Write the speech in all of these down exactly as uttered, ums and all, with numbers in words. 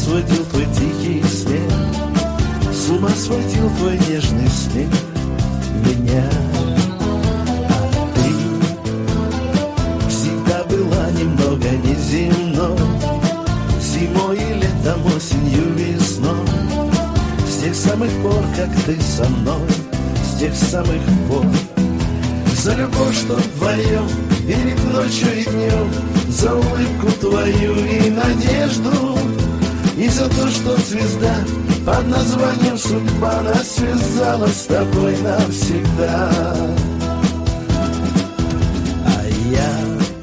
сводил твой тихий смех, с ума сводил твой нежный смех меня. А ты всегда была немного неземной, зимой и летом, осенью, весной. С тех самых пор, как ты со мной, с тех самых пор. За любовь, что вдвоем, перед ночью и днем, за улыбку твою и надежду, и за то, что звезда под названием судьба нас связала с тобой навсегда. А я,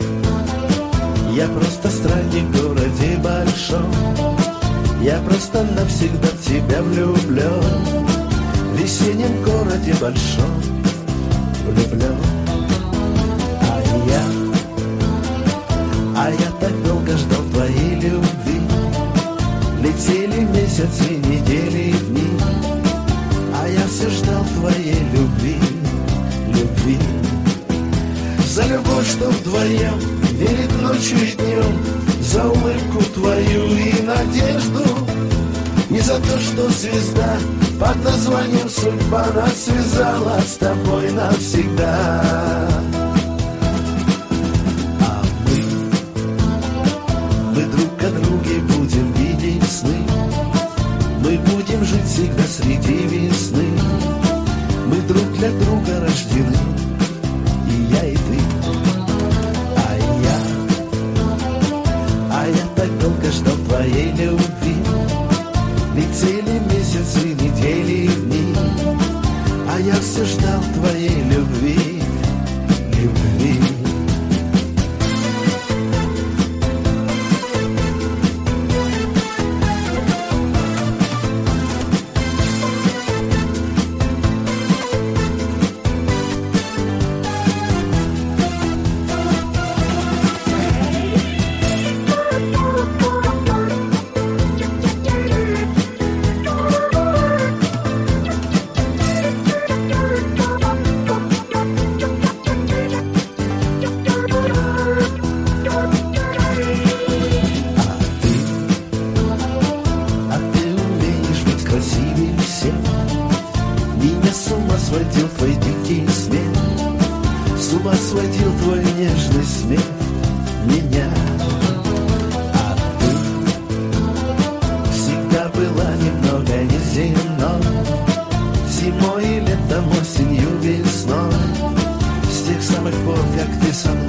я просто странник в городе большом, я просто навсегда в тебя влюблен, в весеннем городе большом влюблен. А я, а я так долго ждал твоей любви, летели месяцы, недели, дни, а я все ждал твоей любви, любви. За любовь, что вдвоем, перед ночью и днем, за улыбку твою и надежду, и за то, что звезда под названием судьба нас связала с тобой навсегда. А мы, мы друг о друге будем видеть сны, мы будем жить всегда среди весны, мы друг для друга рождены, и я, и ты. А я, а я так долго ждал твоей любви, летели месяцы, недели, дни, а я все ждал твоей любви, любви. Меня с ума сводил твой дикий смех, с ума сводил твой нежный смех меня. А ты всегда была немного неземной, зимой и летом, осенью, весной. С тех самых пор, как ты со мной